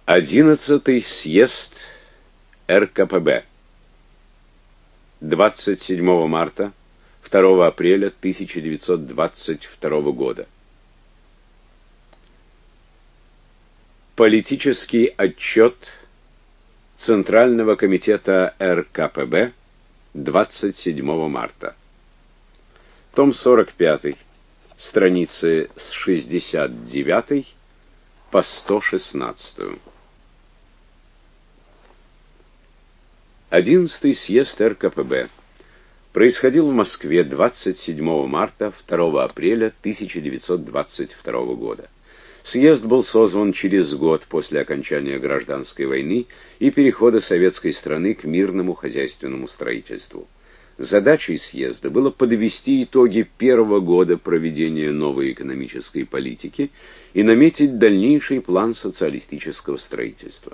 11-й съезд РКПБ. 27 марта, 2 апреля 1922 года. Политический отчет Центрального комитета РКПБ 27 марта. Том 45, страницы с 69 по 116. 11-й съезд РКПБ происходил в Москве 27 марта, 2 апреля 1922 года. Съезд был созван через год после окончания гражданской войны и перехода советской страны к мирному хозяйственному строительству. Задачей съезда было подвести итоги первого года проведения новой экономической политики и наметить дальнейший план социалистического строительства.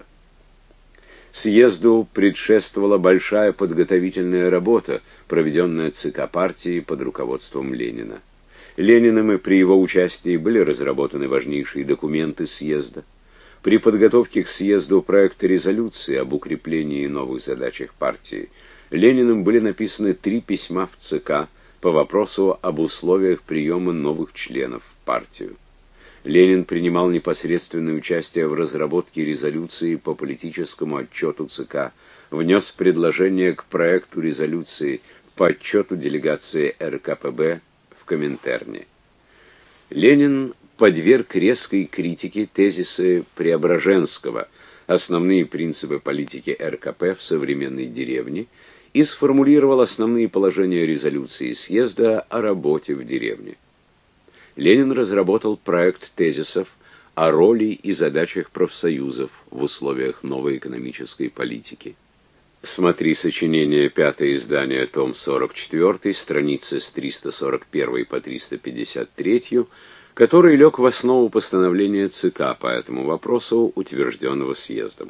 Съезду предшествовала большая подготовительная работа, проведенная ЦК партии под руководством Ленина. Лениным и при его участии были разработаны важнейшие документы съезда. При подготовке к съезду проекта резолюции об укреплении и новых задачах партии Лениным были написаны 3 письма в ЦК по вопросу об условиях приема новых членов в партию. Ленин принимал непосредственное участие в разработке резолюции по политическому отчету ЦК, внес предложение к проекту резолюции по отчету делегации РКПБ в Коминтерне. Ленин подверг резкой критике тезисы Преображенского «Основные принципы политики РКП в современной деревне» и сформулировал основные положения резолюции съезда о работе в деревне. Ленин разработал проект тезисов о роли и задачах профсоюзов в условиях новой экономической политики. Смотри сочинение, 5-е издание, том 44, страницы с 341 по 353, который лег в основу постановления ЦК по этому вопросу, утвержденного съездом.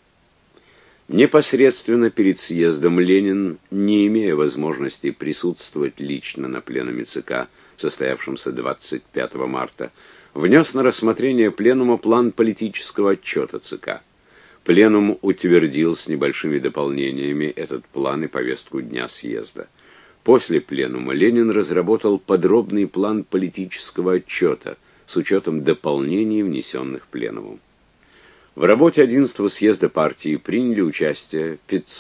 Непосредственно перед съездом Ленин, не имея возможности присутствовать лично на пленуме ЦК, состоявшемся 25 марта, внес на рассмотрение пленума план политического отчета ЦК. Пленум утвердил с небольшими дополнениями этот план и повестку дня съезда. После пленума Ленин разработал подробный план политического отчета с учетом дополнений, внесенных пленумом. В работе 11-го съезда партии приняли участие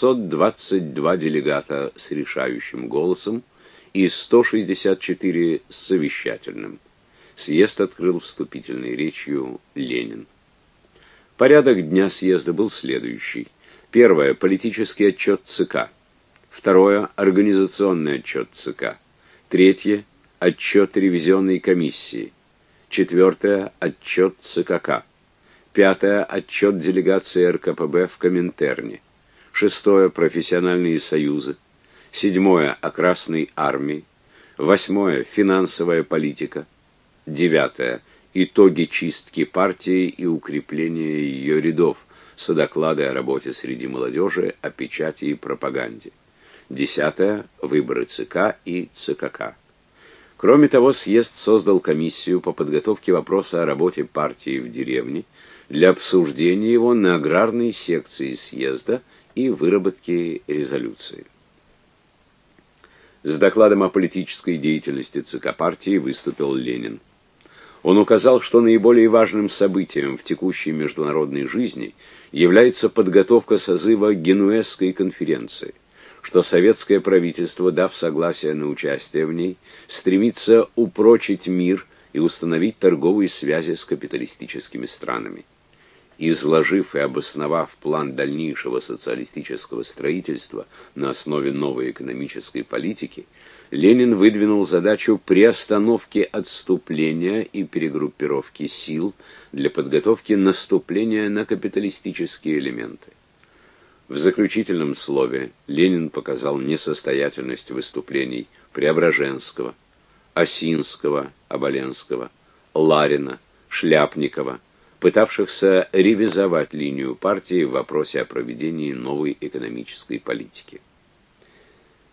522 делегата с решающим голосом и 164 с совещательным. Съезд открыл вступительной речью Ленин. Порядок дня съезда был следующий. Первое – политический отчет ЦК. Второе – организационный отчет ЦК. Третье – отчет ревизионной комиссии. Четвертое – отчет ЦКК. Пятое – отчет делегации РКПБ в Коминтерне. Шестое – профессиональные союзы. Седьмое – о Красной армии. Восьмое – финансовая политика. Девятое – итоги чистки партии и укрепления ее рядов, содоклады о работе среди молодежи, о печати и пропаганде. Десятое – выборы ЦК и ЦКК. Кроме того, съезд создал комиссию по подготовке вопроса о работе партии в деревне для обсуждения его на аграрной секции съезда и выработки резолюции. С докладом о политической деятельности ЦК партии выступил Ленин. Он указал, что наиболее важным событием в текущей международной жизни является подготовка созыва Генуэзской конференции, что советское правительство, дав согласие на участие в ней, стремится упрочить мир и установить торговые связи с капиталистическими странами. Изложив и обосновав план дальнейшего социалистического строительства на основе новой экономической политики, Ленин выдвинул задачу приостановки отступления и перегруппировки сил для подготовки наступления на капиталистические элементы. В заключительном слове Ленин показал несостоятельность выступлений Преображенского, Осинского, Оболенского, Ларина, Шляпникова, пытавшихся ревизовать линию партии в вопросе о проведении новой экономической политики.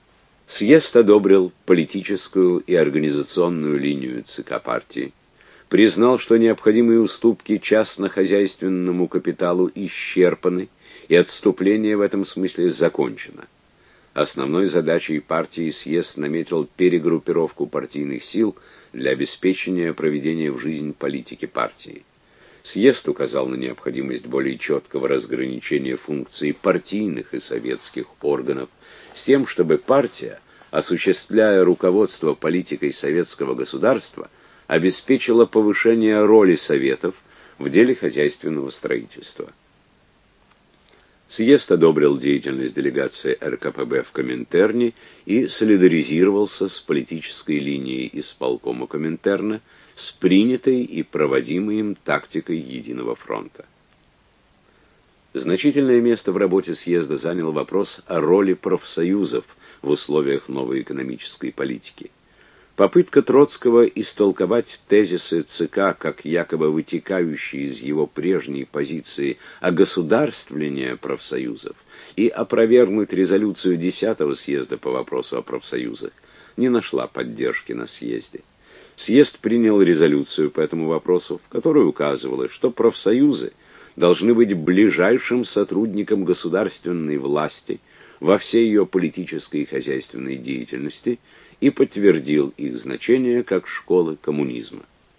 Съезд одобрил политическую и организационную линию ЦК партии, признал, что необходимые уступки частно-хозяйственному капиталу исчерпаны, и отступление в этом смысле закончено. Основной задачей партии съезд наметил перегруппировку партийных сил для обеспечения проведения в жизнь политики партии. Съезд указал на необходимость более четкого разграничения функций партийных и советских органов с тем, чтобы партия, осуществляя руководство политикой советского государства, обеспечила повышение роли советов в деле хозяйственного строительства. Съезд одобрил деятельность делегации РКПБ в Коминтерне и солидаризировался с политической линией исполкома Коминтерна, с принятой и проводимой им тактикой Единого фронта. Значительное место в работе съезда занял вопрос о роли профсоюзов в условиях новой экономической политики. Попытка Троцкого истолковать тезисы ЦК как якобы вытекающие из его прежней позиции огосударствления профсоюзов и опровергнуть резолюцию 10-го съезда по вопросу о профсоюзах не нашла поддержки на съезде. Съезд принял резолюцию по этому вопросу, в которой указывалось, что профсоюзы должны быть ближайшим сотрудником государственной власти во всей ее политической и хозяйственной деятельности, и подтвердил их значение как школы коммунизма.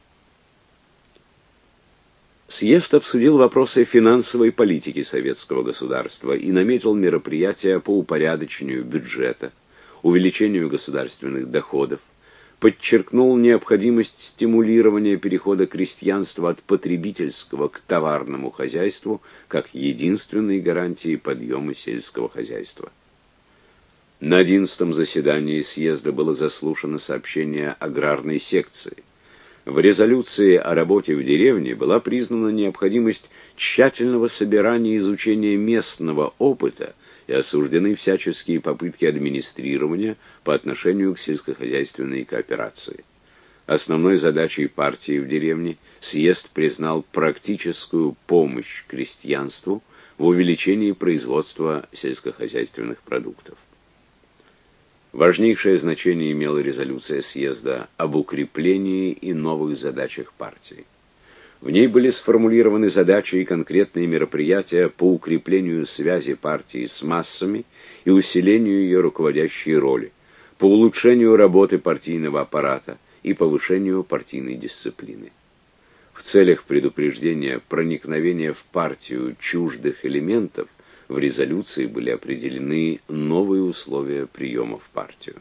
Съезд обсудил вопросы финансовой политики советского государства и наметил мероприятия по упорядочению бюджета, увеличению государственных доходов, подчеркнул необходимость стимулирования перехода крестьянства от потребительского к товарному хозяйству как единственной гарантии подъема сельского хозяйства. На 11-м заседании съезда было заслушано сообщение аграрной секции. В резолюции о работе в деревне была признана необходимость тщательного собирания и изучения местного опыта и осуждены всяческие попытки администрирования по отношению к сельскохозяйственной кооперации. Основной задачей партии в деревне съезд признал практическую помощь крестьянству в увеличении производства сельскохозяйственных продуктов. Важнейшее значение имела резолюция съезда об укреплении и новых задачах партии. В ней были сформулированы задачи и конкретные мероприятия по укреплению связи партии с массами и усилению ее руководящей роли, по улучшению работы партийного аппарата и повышению партийной дисциплины. В целях предупреждения проникновения в партию чуждых элементов в резолюции были определены новые условия приема в партию.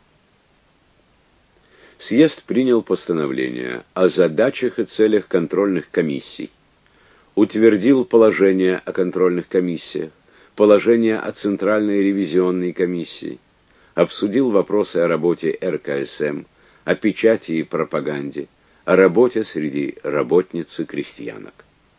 Съезд принял постановление о задачах и целях контрольных комиссий, утвердил положение о контрольных комиссиях, положение о Центральной ревизионной комиссии, обсудил вопросы о работе РКСМ, о печати и пропаганде, о работе среди работниц и крестьянок.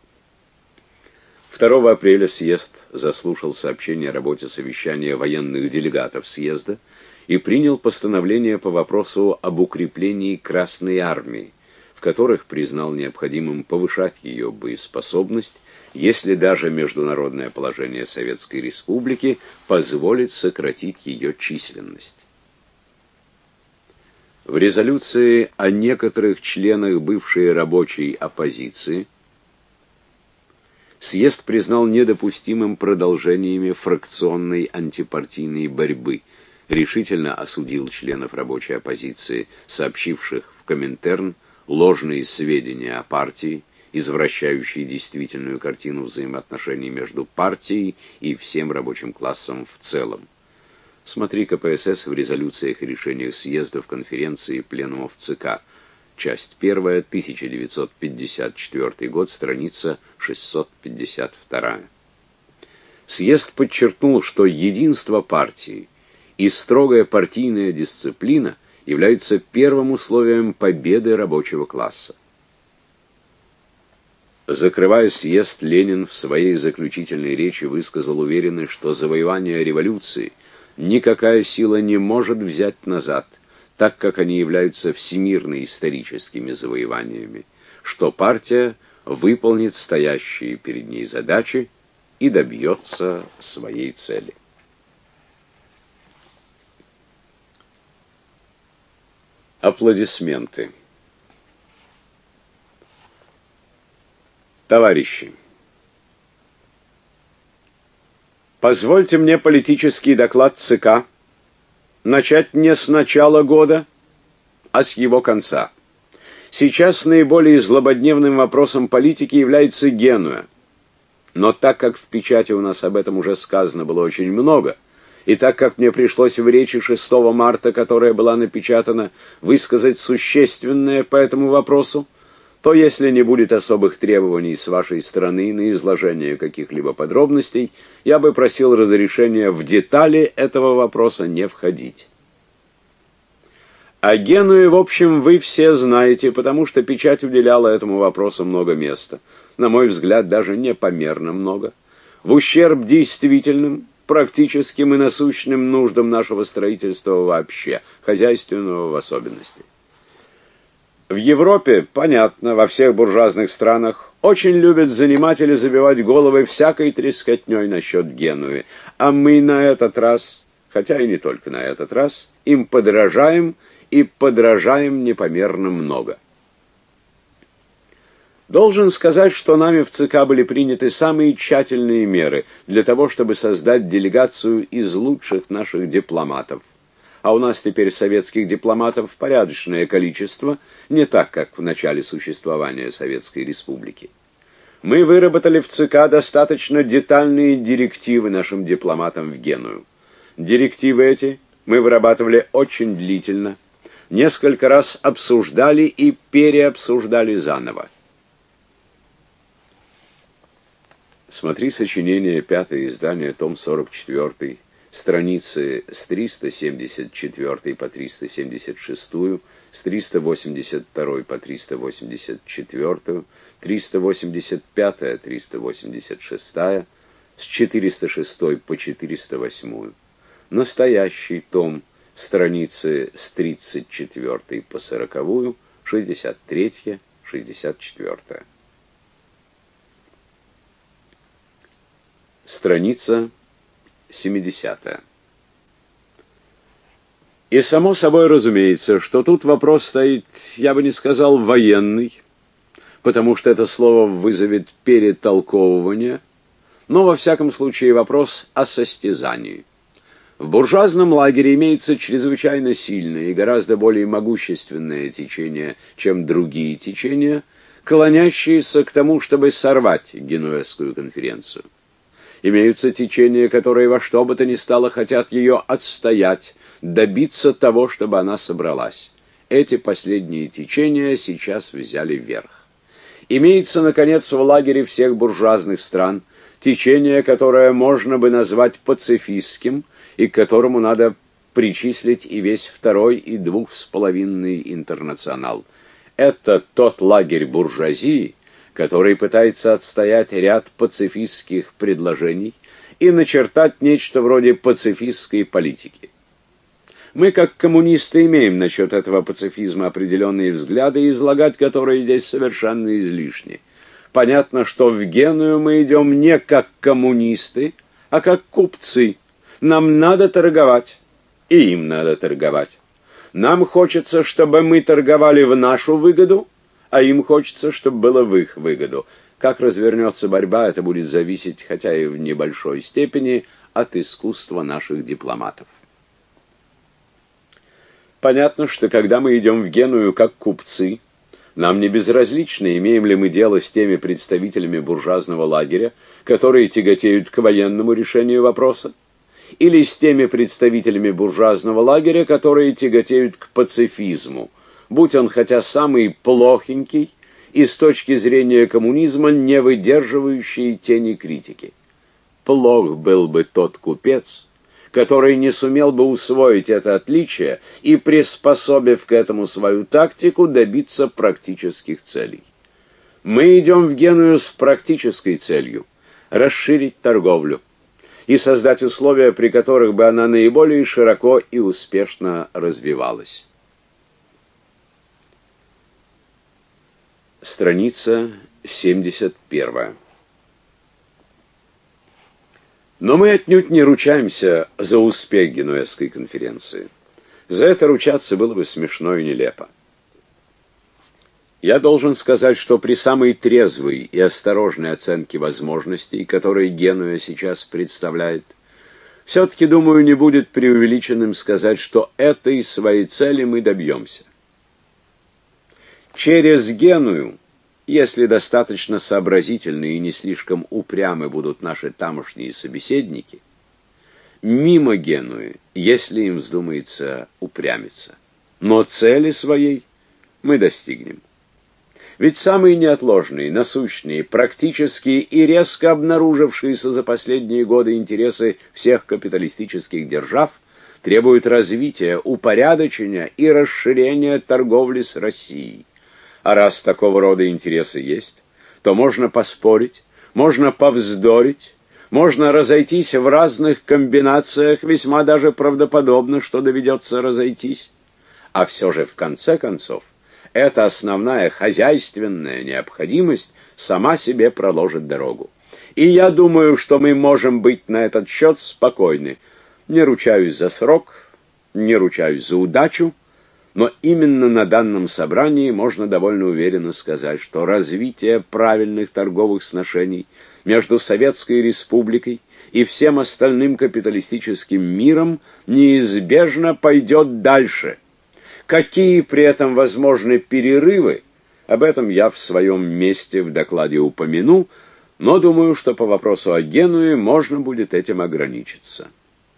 2 апреля съезд заслушал сообщение о работе совещания военных делегатов съезда и принял постановление по вопросу об укреплении Красной армии, в которых признал необходимым повышать ее боеспособность, если даже международное положение Советской Республики позволит сократить ее численность. В резолюции о некоторых членах бывшей рабочей оппозиции съезд признал недопустимым продолжениями фракционной антипартийной борьбы, решительно осудил членов рабочей оппозиции, сообщивших в Коминтерн ложные сведения о партии, извращающие действительную картину взаимоотношений между партией и всем рабочим классом в целом. Смотри КПСС в резолюциях и решениях съездов, конференций и пленумов ЦК. Часть 1, 1954 год, страница 652. Съезд подчеркнул, что единство партии и строгая партийная дисциплина являются первым условием победы рабочего класса. Закрывая съезд, Ленин в своей заключительной речи высказал уверенность, что завоевание революции никакая сила не может взять назад, так как они являются всемирно-историческими завоеваниями, что партия выполнит стоящие перед ней задачи и добьется своей цели. Аплодисменты. Товарищи, позвольте мне политический доклад ЦК начать не с начала года, а с его конца. Сейчас наиболее злободневным вопросом политики является Генуя. Но так как в печати у нас об этом уже сказано было очень много, и так как мне пришлось в речи 6 марта, которая была напечатана, высказать существенное по этому вопросу, то если не будет особых требований с вашей стороны на изложение каких-либо подробностей, я бы просил разрешения в детали этого вопроса не входить. А Генуе, в общем, вы все знаете, потому что печать уделяла этому вопросу много места. На мой взгляд, даже непомерно много. В ущерб действительным, практическим и насущным нуждам нашего строительства вообще, хозяйственного в особенности. В Европе, понятно, во всех буржуазных странах очень любят занимать или забивать головы всякой трескотней насчет Генуи. А мы на этот раз, хотя и не только на этот раз, им подражаем и подражаем непомерно много. Должен сказать, что нами в ЦК были приняты самые тщательные меры для того, чтобы создать делегацию из лучших наших дипломатов. А у нас теперь советских дипломатов порядочное количество, не так, как в начале существования Советской Республики. Мы выработали в ЦК достаточно детальные директивы нашим дипломатам в Геную. Директивы эти мы вырабатывали очень длительно, несколько раз обсуждали и переобсуждали заново. Смотри сочинение, 5-е издание, том 44, страницы с 374 по 376, с 382 по 384, 385, 386, с 406 по 408. Настоящий том, страницы с 34 по 40, 63, 64. Страница 70. И само собой разумеется, что тут вопрос стоит, я бы не сказал военный, потому что это слово вызовет перетолковывание, но во всяком случае вопрос о состязании. В буржуазном лагере имеется чрезвычайно сильное и гораздо более могущественное течение, чем другие течения, клонящиеся к тому, чтобы сорвать Генуэзскую конференцию. Имеются течения, которые во что бы то ни стало хотят ее отстоять, добиться того, чтобы она собралась. Эти последние течения сейчас взяли верх. Имеется, наконец, в лагере всех буржуазных стран течение, которое можно бы назвать пацифистским, и к которому надо причислить и весь второй и 2,5 интернационал. Это тот лагерь буржуазии, который пытается отстоять ряд пацифистских предложений и начертать нечто вроде пацифистской политики. Мы, как коммунисты, имеем насчет этого пацифизма определенные взгляды, излагать которые здесь совершенно излишни. Понятно, что в Геную мы идем не как коммунисты, а как купцы. Нам надо торговать, и им надо торговать. Нам хочется, чтобы мы торговали в нашу выгоду, а им хочется, чтобы было в их выгоду. Как развернется борьба, это будет зависеть, хотя и в небольшой степени, от искусства наших дипломатов. Понятно, что когда мы идем в Геную как купцы, нам не безразлично, имеем ли мы дело с теми представителями буржуазного лагеря, которые тяготеют к военному решению вопроса, или с теми представителями буржуазного лагеря, которые тяготеют к пацифизму, будь он хотя самый плохенький и с точки зрения коммунизма не выдерживающий тени критики. Плох был бы тот купец, который не сумел бы усвоить это отличие и, приспособив к этому свою тактику, добиться практических целей. Мы идем в Геную с практической целью – расширить торговлю и создать условия, при которых бы она наиболее широко и успешно развивалась. Страница 71. Но мы отнюдь не ручаемся за успех Генуэзской конференции. За это ручаться было бы смешно и нелепо. Я должен сказать, что при самой трезвой и осторожной оценке возможностей, которые Генуя сейчас представляет, все-таки, думаю, не будет преувеличенным сказать, что этой своей цели мы добьемся. Через Геную, если достаточно сообразительны и не слишком упрямы будут наши тамошние собеседники, мимо Генуи, если им вздумается упрямиться. Но цели своей мы достигнем. Ведь самые неотложные, насущные, практические и резко обнаружившиеся за последние годы интересы всех капиталистических держав требуют развития, упорядочения и расширения торговли с Россией. А раз такого рода интересы есть, то можно поспорить, можно повздорить, можно разойтись в разных комбинациях, весьма даже правдоподобно, что доведется разойтись. А все же, в конце концов, эта основная хозяйственная необходимость сама себе проложит дорогу. И я думаю, что мы можем быть на этот счет спокойны. Не ручаюсь за срок, не ручаюсь за удачу, но именно на данном собрании можно довольно уверенно сказать, что развитие правильных торговых сношений между Советской Республикой и всем остальным капиталистическим миром неизбежно пойдет дальше. Какие при этом возможны перерывы, об этом я в своем месте в докладе упомяну, но думаю, что по вопросу о Генуе можно будет этим ограничиться.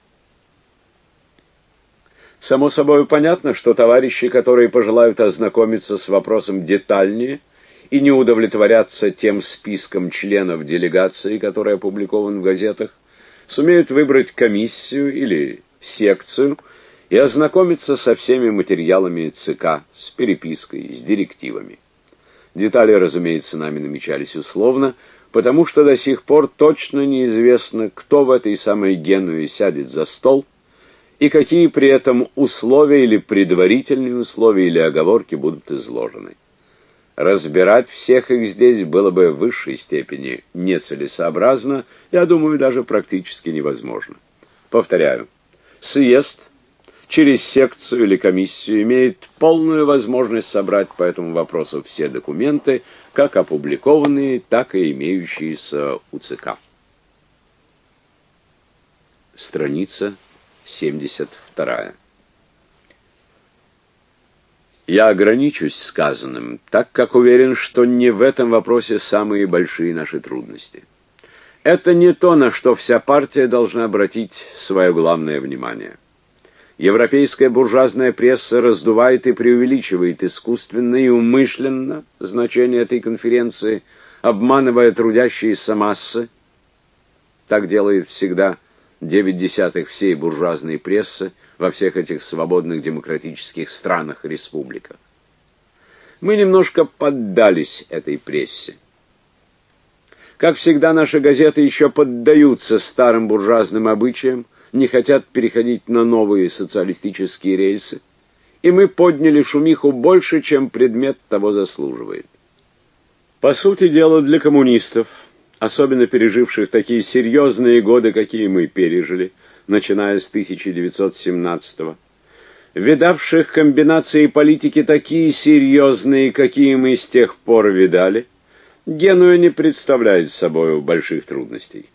Само собой понятно, что товарищи, которые пожелают ознакомиться с вопросом детальнее и не удовлетворятся тем списком членов делегации, который опубликован в газетах, сумеют выбрать комиссию или секцию и ознакомиться со всеми материалами ЦК, с перепиской, с директивами. Детали, разумеется, нами намечались условно, потому что до сих пор точно неизвестно, кто в этой самой Генуе сядет за стол, и какие при этом условия или предварительные условия или оговорки будут изложены. Разбирать всех их здесь было бы в высшей степени нецелесообразно, я думаю, даже практически невозможно. Повторяю, съезд через секцию или комиссию имеет полную возможность собрать по этому вопросу все документы, как опубликованные, так и имеющиеся у ЦК. Страница 72. Я ограничусь сказанным, так как уверен, что не в этом вопросе самые большие наши трудности. Это не то, на что вся партия должна обратить свое главное внимание. Европейская буржуазная пресса раздувает и преувеличивает искусственно и умышленно значение этой конференции, обманывая трудящиеся массы. Так делает всегда 9/10 всей буржуазной прессы во всех этих свободных демократических странах и республиках. Мы немножко поддались этой прессе. Как всегда, наши газеты еще поддаются старым буржуазным обычаям, не хотят переходить на новые социалистические рельсы, и мы подняли шумиху больше, чем предмет того заслуживает. По сути дела, для коммунистов, особенно переживших такие серьезные годы, какие мы пережили, начиная с 1917-го, видавших комбинации политики такие серьезные, какие мы с тех пор видали, Генуя не представляет собой больших трудностей.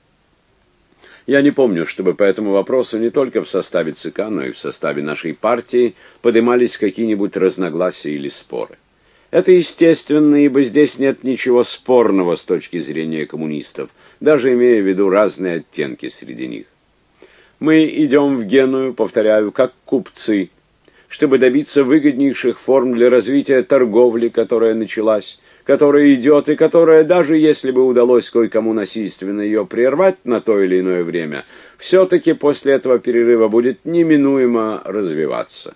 Я не помню, чтобы по этому вопросу не только в составе ЦК, но и в составе нашей партии поднимались какие-нибудь разногласия или споры. Это естественно, ибо здесь нет ничего спорного с точки зрения коммунистов, даже имея в виду разные оттенки среди них. Мы идем в Геную, повторяю, как купцы, чтобы добиться выгоднейших форм для развития торговли, которая началась, которая идет и которая, даже если бы удалось кое-кому насильственно ее прервать на то или иное время, все-таки после этого перерыва будет неминуемо развиваться.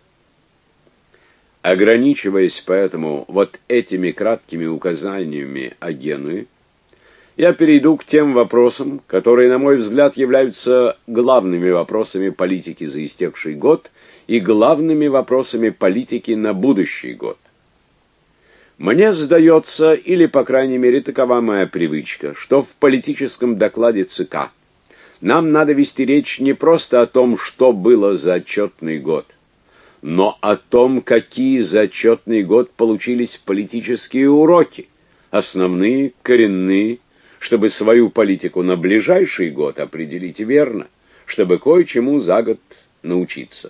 Ограничиваясь поэтому вот этими краткими указаниями о Генуе, я перейду к тем вопросам, которые, на мой взгляд, являются главными вопросами политики за истекший год и главными вопросами политики на будущий год. Мне сдается, или, по крайней мере, такова моя привычка, что в политическом докладе ЦК нам надо вести речь не просто о том, что было за отчетный год, но о том, какие за отчетный год получились политические уроки, основные, коренные, чтобы свою политику на ближайший год определить верно, чтобы кое-чему за год научиться.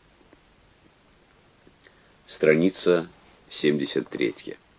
Страница 73.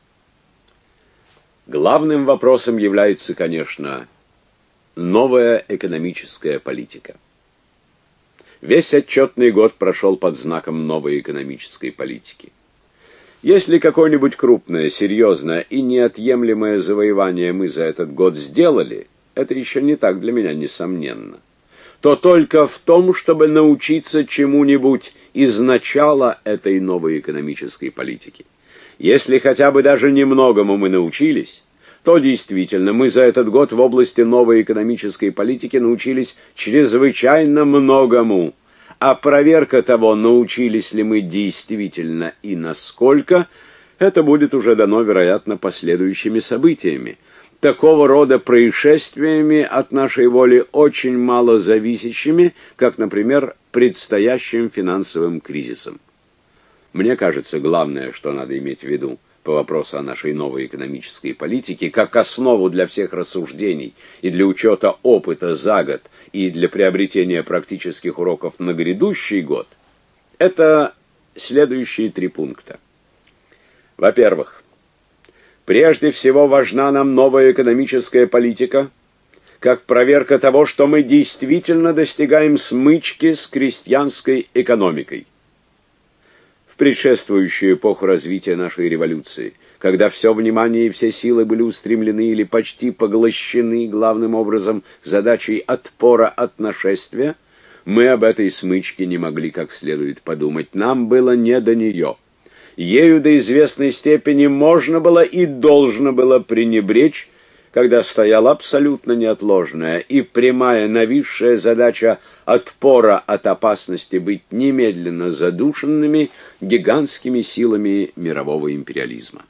Главным вопросом является, конечно, новая экономическая политика. Весь отчетный год прошел под знаком новой экономической политики. Если какое-нибудь крупное, серьезное и неотъемлемое завоевание мы за этот год сделали, это еще не так для меня несомненно, то только в том, чтобы научиться чему-нибудь из начала этой новой экономической политики. Если хотя бы даже немногому мы научились, то действительно мы за этот год в области новой экономической политики научились чрезвычайно многому, а проверка того, научились ли мы действительно и насколько, это будет уже дано, вероятно, последующими событиями, такого рода происшествиями от нашей воли очень мало зависящими, как, например, предстоящим финансовым кризисом. Мне кажется, главное, что надо иметь в виду по вопросу о нашей новой экономической политике, как основу для всех рассуждений и для учета опыта за год, и для приобретения практических уроков на грядущий год, это следующие 3 пункта. Во-первых, прежде всего важна нам новая экономическая политика, как проверка того, что мы действительно достигаем смычки с крестьянской экономикой. В предшествующую эпоху развития нашей революции, когда все внимание и все силы были устремлены или почти поглощены главным образом задачей отпора от нашествия, мы об этой смычке не могли как следует подумать. Нам было не до нее. Ею до известной степени можно было и должно было пренебречь, когда стояла абсолютно неотложная и прямая нависшая задача отпора от опасности быть немедленно задушенными гигантскими силами мирового империализма.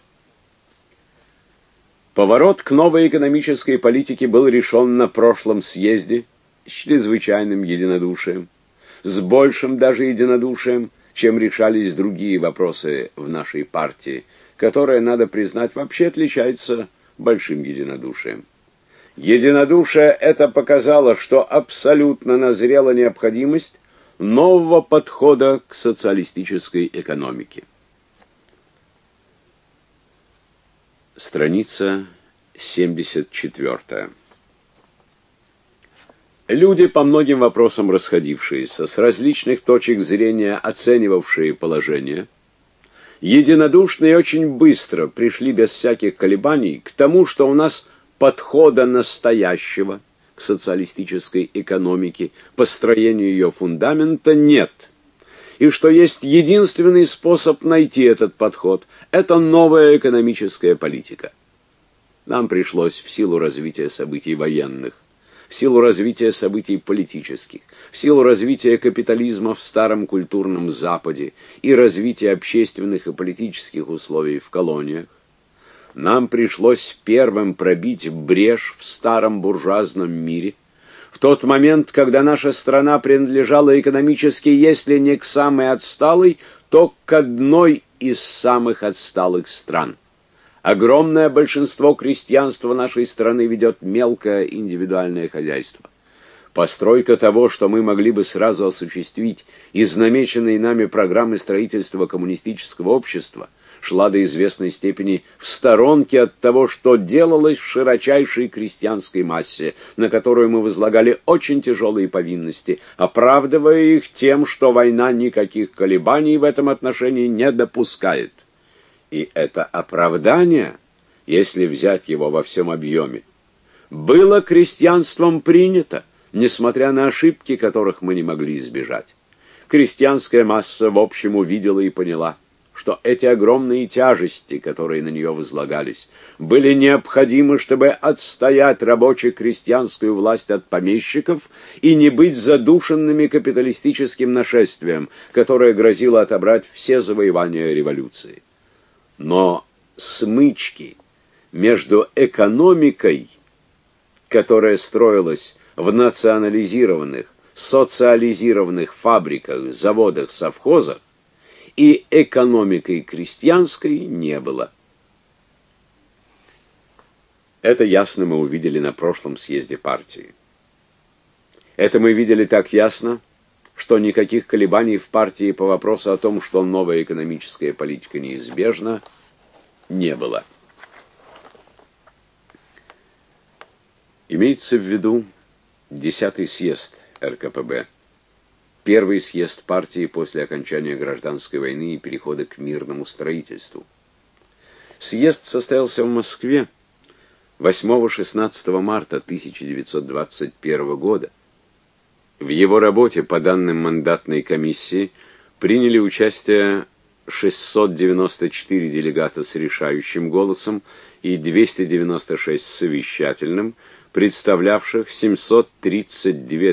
Поворот к новой экономической политике был решен на прошлом съезде с чрезвычайным единодушием, с большим даже единодушием, чем решались другие вопросы в нашей партии, которая, надо признать, вообще отличается большим единодушием. Единодушие это показало, что абсолютно назрела необходимость нового подхода к социалистической экономике. Страница 74. Люди, по многим вопросам расходившиеся, с различных точек зрения оценивавшие положение, единодушно и очень быстро пришли без всяких колебаний к тому, что у нас подхода настоящего к социалистической экономике, построению ее фундамента нет, и что есть единственный способ найти этот подход – это новая экономическая политика. Нам пришлось в силу развития событий военных, в силу развития событий политических, в силу развития капитализма в старом культурном Западе и развития общественных и политических условий в колониях, нам пришлось первым пробить брешь в старом буржуазном мире, в тот момент, когда наша страна принадлежала экономически, если не к самой отсталой, то к одной из самых отсталых стран. Огромное большинство крестьянства нашей страны ведет мелкое индивидуальное хозяйство. Постройка того, что мы могли бы сразу осуществить из намеченной нами программы строительства коммунистического общества, шла до известной степени в сторонке от того, что делалось в широчайшей крестьянской массе, на которую мы возлагали очень тяжелые повинности, оправдывая их тем, что война никаких колебаний в этом отношении не допускает. И это оправдание, если взять его во всем объеме, было крестьянством принято, несмотря на ошибки, которых мы не могли избежать. Крестьянская масса в общем увидела и поняла, что эти огромные тяжести, которые на нее возлагались, были необходимы, чтобы отстоять рабоче-крестьянскую власть от помещиков и не быть задушенными капиталистическим нашествием, которое грозило отобрать все завоевания революции. Но смычки между экономикой, которая строилась в национализированных, социализированных фабриках, заводах, совхозах и экономикой крестьянской не было. Это ясно мы увидели на прошлом съезде партии. Это мы видели так ясно, что никаких колебаний в партии по вопросу о том, что новая экономическая политика неизбежна, не было. Имеется в виду 10-й съезд РКПБ, первый съезд партии после окончания гражданской войны и перехода к мирному строительству. Съезд состоялся в Москве 8-16 марта 1921 года. В его работе, по данным мандатной комиссии, приняли участие 694 делегата с решающим голосом и 296 с совещательным, представлявших 732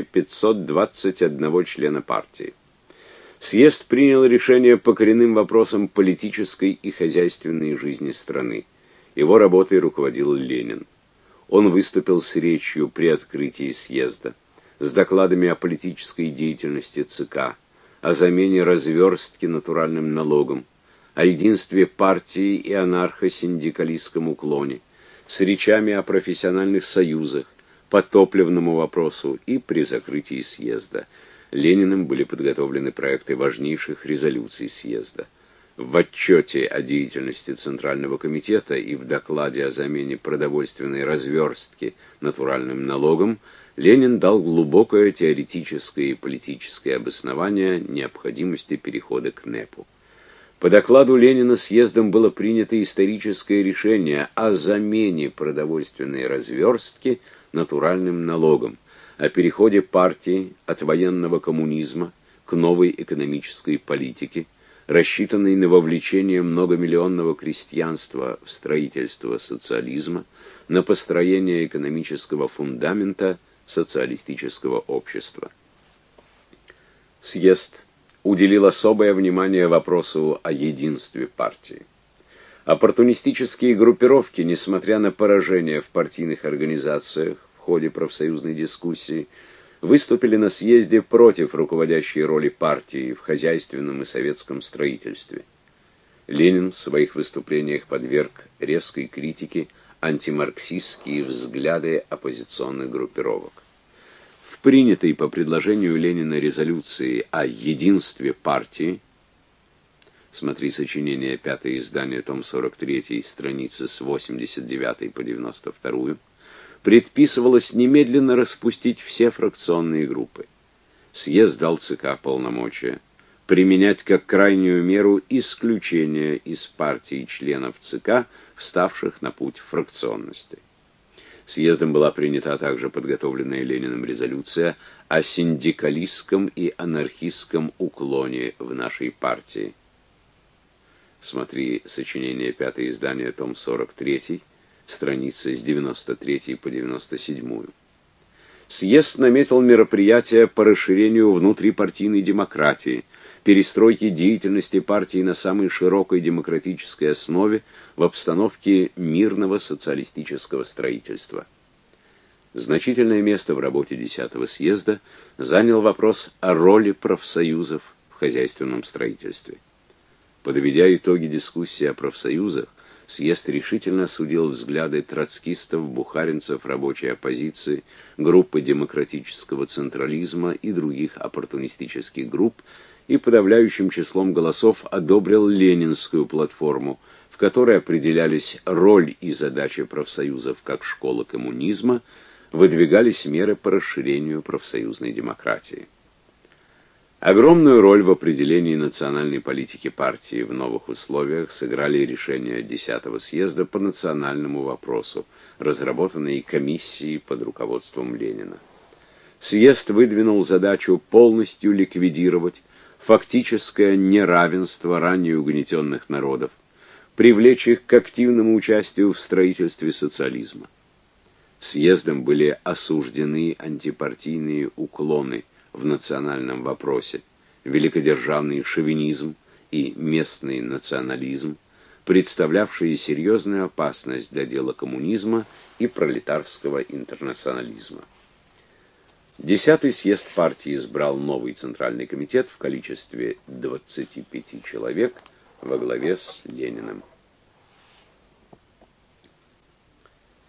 521 члена партии. Съезд принял решение по коренным вопросам политической и хозяйственной жизни страны. Его работой руководил Ленин. Он выступил с речью при открытии съезда, с докладами о политической деятельности ЦК, о замене разверстки натуральным налогом, о единстве партии и анархо-синдикалистском уклоне, с речами о профессиональных союзах, по топливному вопросу и при закрытии съезда. Лениным были подготовлены проекты важнейших резолюций съезда. В отчете о деятельности Центрального комитета и в докладе о замене продовольственной разверстки натуральным налогом Ленин дал глубокое теоретическое и политическое обоснование необходимости перехода к НЭПу. По докладу Ленина съездом было принято историческое решение о замене продовольственной разверстки натуральным налогом, о переходе партии от военного коммунизма к новой экономической политике, рассчитанной на вовлечение многомиллионного крестьянства в строительство социализма, на построение экономического фундамента социалистического общества. Съезд уделил особое внимание вопросу о единстве партии. Оппортунистические группировки, несмотря на поражение в партийных организациях в ходе профсоюзной дискуссии, выступили на съезде против руководящей роли партии в хозяйственном и советском строительстве. Ленин в своих выступлениях подверг резкой критике антимарксистские взгляды оппозиционных группировок. В принятой по предложению Ленина резолюции о единстве партии, смотри сочинение 5-е издание, том 43, страницы с 89 по 92, предписывалось немедленно распустить все фракционные группы. Съезд дал ЦК полномочия применять как крайнюю меру исключение из партии членов ЦК, вставших на путь фракционности. Съездом была принята также подготовленная Лениным резолюция о синдикалистском и анархистском уклоне в нашей партии. Смотри сочинение 5-е издание, том 43, страницы с 93 по 97. Съезд наметил мероприятия по расширению внутрипартийной демократии, перестройки деятельности партии на самой широкой демократической основе в обстановке мирного социалистического строительства. Значительное место в работе 10-го съезда занял вопрос о роли профсоюзов в хозяйственном строительстве. Подведя итоги дискуссии о профсоюзах, съезд решительно осудил взгляды троцкистов, бухаринцев, рабочей оппозиции, группы демократического централизма и других оппортунистических групп, и подавляющим числом голосов одобрил ленинскую платформу, в которой определялись роль и задачи профсоюзов как школы коммунизма, выдвигались меры по расширению профсоюзной демократии. Огромную роль в определении национальной политики партии в новых условиях сыграли решения 10-го съезда по национальному вопросу, разработанные комиссией под руководством Ленина. Съезд выдвинул задачу полностью ликвидировать фактическое неравенство ранее угнетенных народов, привлечь их к активному участию в строительстве социализма. Съездом были осуждены антипартийные уклоны в национальном вопросе, великодержавный шовинизм и местный национализм, представлявшие серьезную опасность для дела коммунизма и пролетарского интернационализма. 10-й съезд партии избрал новый Центральный комитет в количестве 25 человек во главе с Лениным.